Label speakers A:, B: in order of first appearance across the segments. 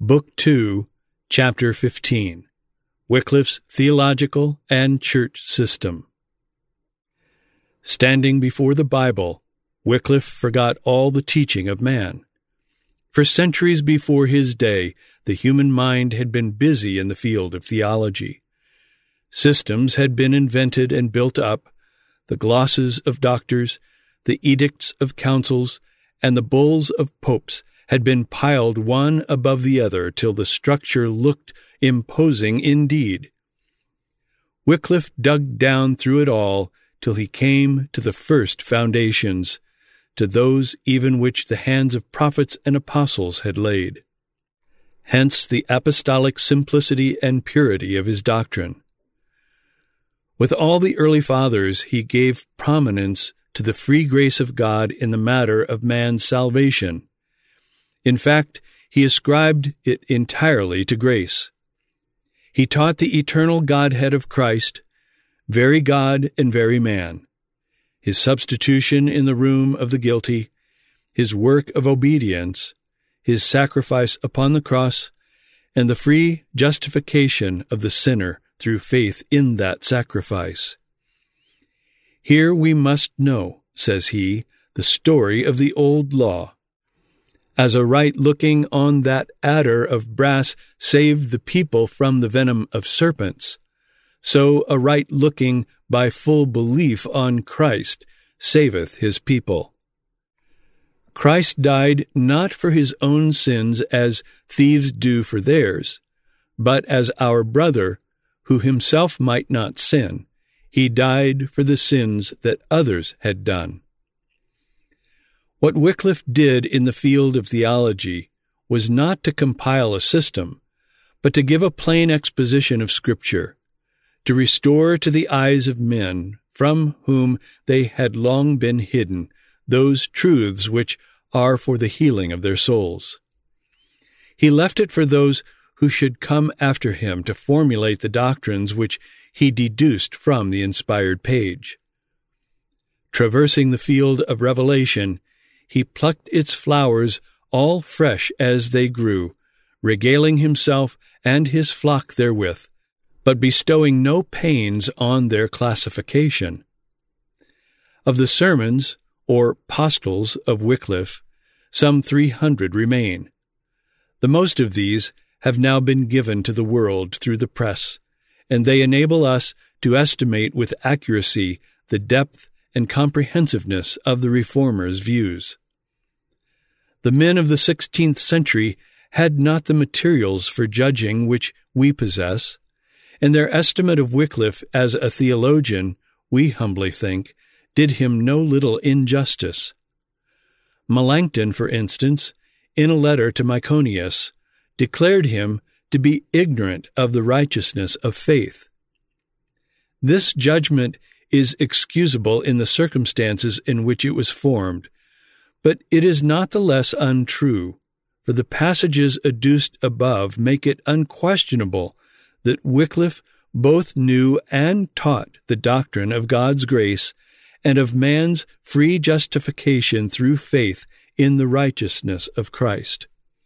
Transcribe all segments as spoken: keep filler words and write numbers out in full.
A: Book two, Chapter fifteen, Wycliffe's Theological and Church System. Standing before the Bible, Wycliffe forgot all the teaching of man. For centuries before his day, the human mind had been busy in the field of theology. Systems had been invented and built up, the glosses of doctors, the edicts of councils, and the bulls of popes had been piled one above the other till the structure looked imposing indeed. Wycliffe dug down through it all till he came to the first foundations, to those even which the hands of prophets and apostles had laid. Hence the apostolic simplicity and purity of his doctrine. With all the early fathers, he gave prominence to the free grace of God in the matter of man's salvation. In fact, he ascribed it entirely to grace. He taught the eternal Godhead of Christ, very God and very man, his substitution in the room of the guilty, his work of obedience, his sacrifice upon the cross, and the free justification of the sinner through faith in that sacrifice. Here we must know, says he, the story of the old law. As a right looking on that adder of brass saved the people from the venom of serpents, so a right looking by full belief on Christ saveth his people. Christ died not for his own sins as thieves do for theirs, but as our brother, who himself might not sin, he died for the sins that others had done. What Wycliffe did in the field of theology was not to compile a system, but to give a plain exposition of Scripture, to restore to the eyes of men, from whom they had long been hidden, those truths which are for the healing of their souls. He left it for those who should come after him to formulate the doctrines which he deduced from the inspired page. Traversing the field of revelation, he plucked its flowers all fresh as they grew, regaling himself and his flock therewith, but bestowing no pains on their classification. Of the sermons, or postils of Wycliffe, some three hundred remain. The most of these have now been given to the world through the press, and they enable us to estimate with accuracy the depth and comprehensiveness of the Reformer's views. The men of the sixteenth century had not the materials for judging which we possess, and their estimate of Wycliffe as a theologian, we humbly think, did him no little injustice. Melanchthon, for instance, in a letter to Myconius, declared him to be ignorant of the righteousness of faith. This judgment is excusable in the circumstances in which it was formed, but it is not the less untrue, for the passages adduced above make it unquestionable that Wycliffe both knew and taught the doctrine of God's grace and of man's free justification through faith in the righteousness of Christ.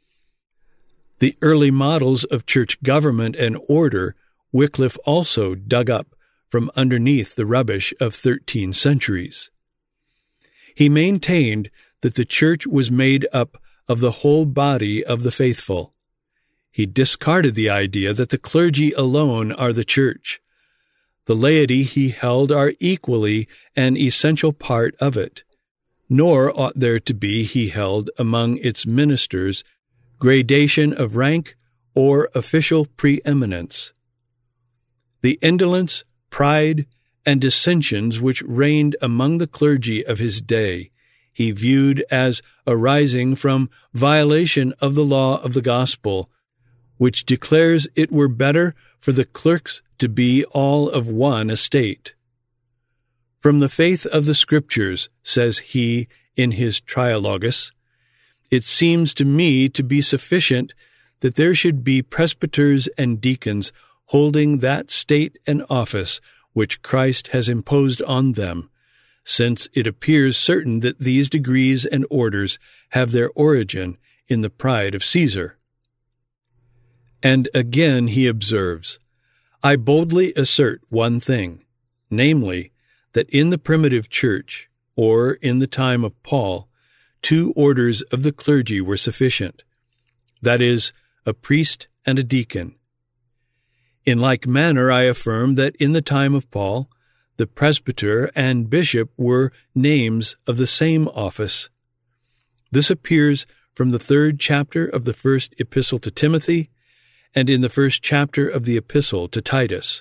A: The early models of church government and order Wycliffe also dug up from underneath the rubbish of thirteen centuries. He maintained that the church was made up of the whole body of the faithful. He discarded the idea that the clergy alone are the church. The laity, he held, are equally an essential part of it, nor ought there to be, he held, among its ministers gradation of rank or official preeminence. The indolence, pride, and dissensions which reigned among the clergy of his day he viewed as arising from violation of the law of the gospel, which declares it were better for the clerks to be all of one estate. From the faith of the Scriptures, says he in his Trialogus, it seems to me to be sufficient that there should be presbyters and deacons holding that state and office which Christ has imposed on them, since it appears certain that these degrees and orders have their origin in the pride of Caesar. And again he observes, I boldly assert one thing, namely, that in the primitive church, or in the time of Paul, two orders of the clergy were sufficient, that is, a priest and a deacon. In like manner I affirm that in the time of Paul, the presbyter and bishop were names of the same office. This appears from the third chapter of the first epistle to Timothy, and in the first chapter of the epistle to Titus.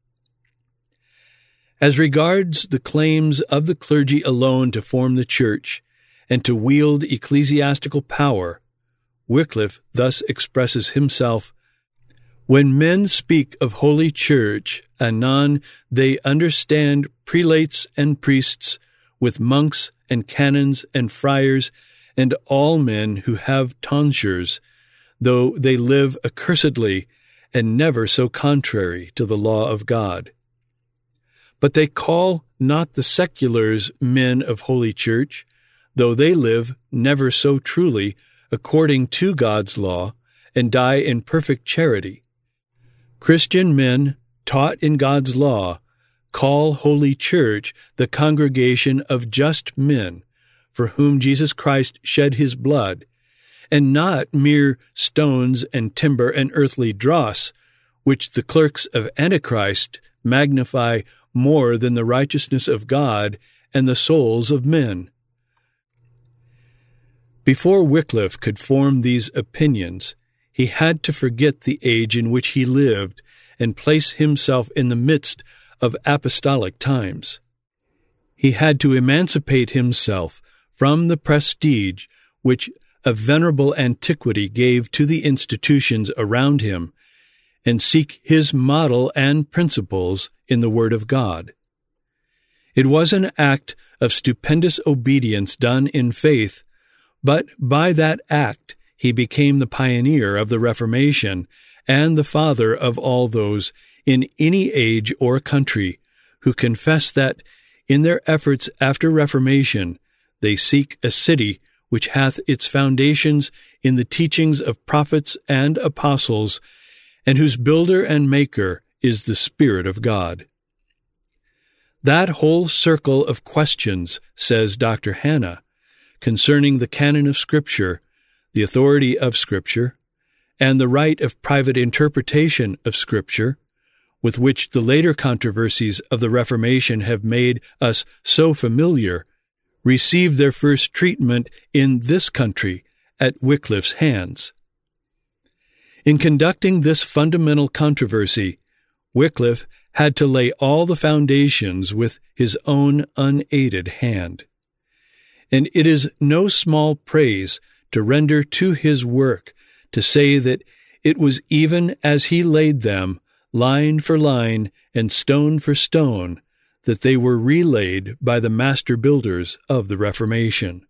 A: As regards the claims of the clergy alone to form the church and to wield ecclesiastical power, Wycliffe thus expresses himself, When men speak of holy church, anon they understand prelates and priests, with monks and canons and friars, and all men who have tonsures, though they live accursedly and never so contrary to the law of God. But they call not the seculars men of holy church, though they live never so truly according to God's law, and die in perfect charity. Christian men, taught in God's law, call holy church the congregation of just men, for whom Jesus Christ shed his blood, and not mere stones and timber and earthly dross, which the clerks of Antichrist magnify more than the righteousness of God and the souls of men. Before Wycliffe could form these opinions, he had to forget the age in which he lived and place himself in the midst of apostolic times. He had to emancipate himself from the prestige which a venerable antiquity gave to the institutions around him, and seek his model and principles in the Word of God. It was an act of stupendous obedience done in faith, but by that act he became the pioneer of the Reformation and the father of all those in any age or country who confess that, in their efforts after Reformation, they seek a city which hath its foundations in the teachings of prophets and apostles, and whose builder and maker is the Spirit of God. That whole circle of questions, says Doctor Hanna, concerning the canon of Scripture, the authority of Scripture, and the right of private interpretation of Scripture, with which the later controversies of the Reformation have made us so familiar, received their first treatment in this country at Wycliffe's hands. In conducting this fundamental controversy, Wycliffe had to lay all the foundations with his own unaided hand. And it is no small praise to render to his work to say that it was even as he laid them, line for line and stone for stone, that they were relaid by the master builders of the Reformation.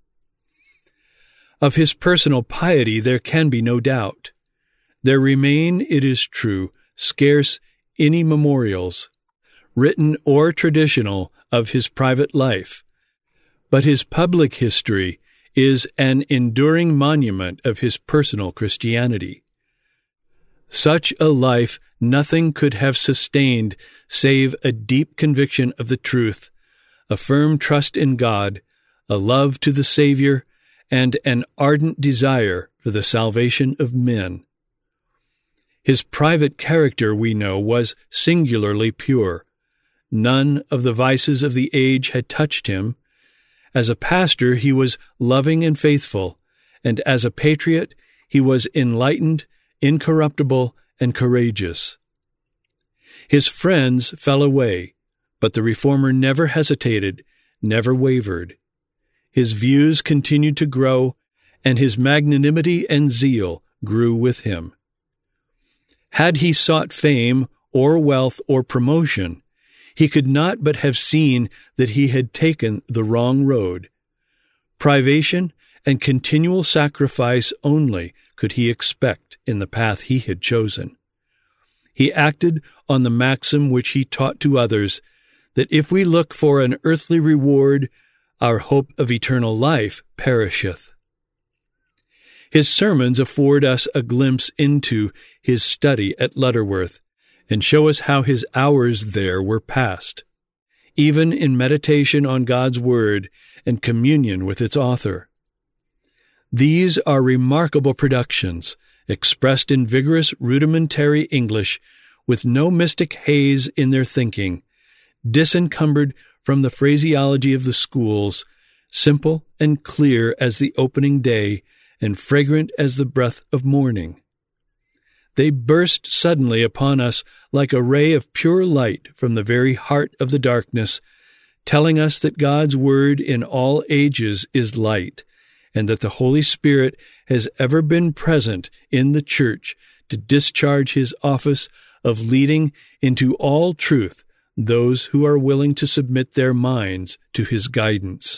A: Of his personal piety there can be no doubt. There remain, it is true, scarce any memorials, written or traditional, of his private life, but his public history is an enduring monument of his personal Christianity. Such a life nothing could have sustained save a deep conviction of the truth, a firm trust in God, a love to the Savior, and an ardent desire for the salvation of men. His private character, we know, was singularly pure. None of the vices of the age had touched him. As a pastor, he was loving and faithful, and as a patriot, he was enlightened, incorruptible, and courageous. His friends fell away, but the reformer never hesitated, never wavered. His views continued to grow, and his magnanimity and zeal grew with him. Had he sought fame or wealth or promotion, he could not but have seen that he had taken the wrong road. Privation and continual sacrifice only could he expect in the path he had chosen. He acted on the maxim which he taught to others, that if we look for an earthly reward, our hope of eternal life perisheth. His sermons afford us a glimpse into his study at Lutterworth, and show us how his hours there were passed, even in meditation on God's Word and communion with its author. These are remarkable productions, expressed in vigorous rudimentary English, with no mystic haze in their thinking, disencumbered from the phraseology of the schools, simple and clear as the opening day, and fragrant as the breath of morning. They burst suddenly upon us like a ray of pure light from the very heart of the darkness, telling us that God's Word in all ages is light, and that the Holy Spirit has ever been present in the Church to discharge his office of leading into all truth those who are willing to submit their minds to his guidance.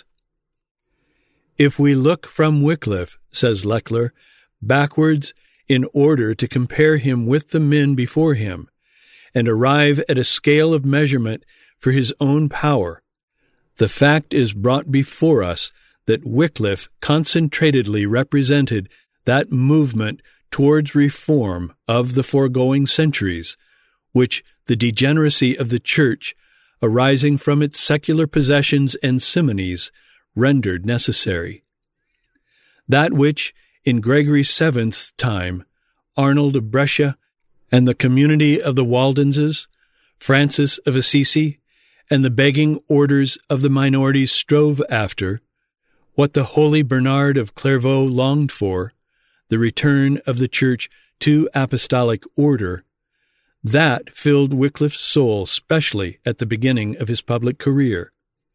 A: If we look from Wycliffe, says Leckler, backwards in order to compare him with the men before him, and arrive at a scale of measurement for his own power, the fact is brought before us that Wycliffe concentratedly represented that movement towards reform of the foregoing centuries, which the degeneracy of the Church, arising from its secular possessions and simonies, rendered necessary. That which, in Gregory the Seventh's time, Arnold of Brescia and the community of the Waldenses, Francis of Assisi, and the begging orders of the minorities strove after, what the holy Bernard of Clairvaux longed for, the return of the Church to apostolic order, that filled Wycliffe's soul specially at the beginning of his public career.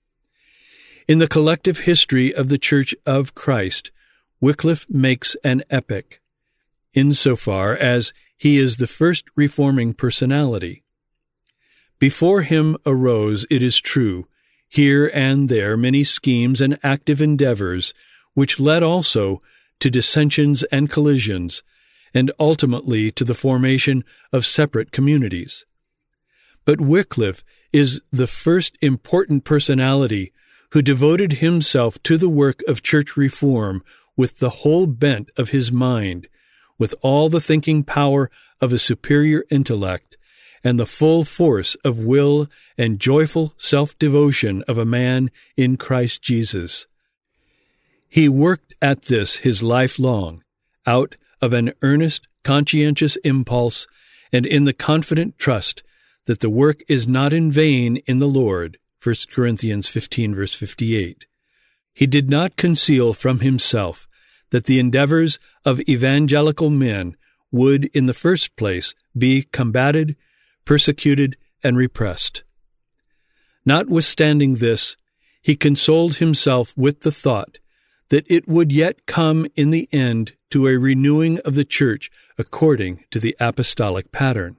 A: In the collective history of the Church of Christ, Wycliffe makes an epoch, insofar as he is the first reforming personality. Before him arose, it is true, here and there many schemes and active endeavors, which led also to dissensions and collisions, and ultimately to the formation of separate communities. But Wycliffe is the first important personality who devoted himself to the work of church reform with the whole bent of his mind, with all the thinking power of a superior intellect, and the full force of will and joyful self-devotion of a man in Christ Jesus. He worked at this his life long, out of an earnest, conscientious impulse, and in the confident trust that the work is not in vain in the Lord, First Corinthians fifteen, verse fifty-eight. He did not conceal from himself that the endeavors of evangelical men would, in the first place, be combated, persecuted, and repressed. Notwithstanding this, he consoled himself with the thought that it would yet come in the end to a renewing of the Church according to the apostolic pattern.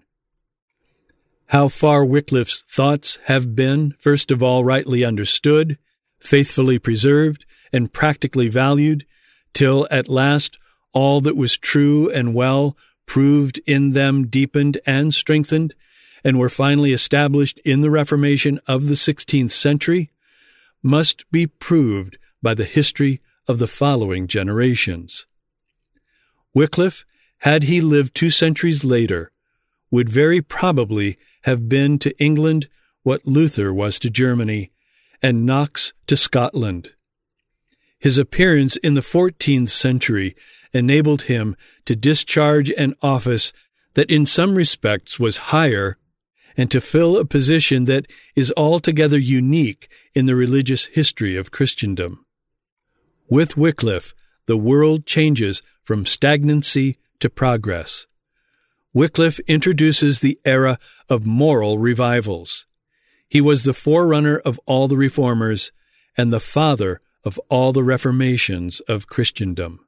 A: How far Wycliffe's thoughts have been, first of all, rightly understood, faithfully preserved, and practically valued, till at last all that was true and well proved in them deepened and strengthened, and were finally established in the Reformation of the sixteenth century, must be proved by the history of the following generations. Wycliffe, had he lived two centuries later, would very probably have been to England what Luther was to Germany, and Knox to Scotland. His appearance in the fourteenth century enabled him to discharge an office that in some respects was higher, and to fill a position that is altogether unique in the religious history of Christendom. With Wycliffe, the world changes from stagnancy to progress. Wycliffe introduces the era of moral revivals. He was the forerunner of all the reformers and the father of all the reformations of Christendom.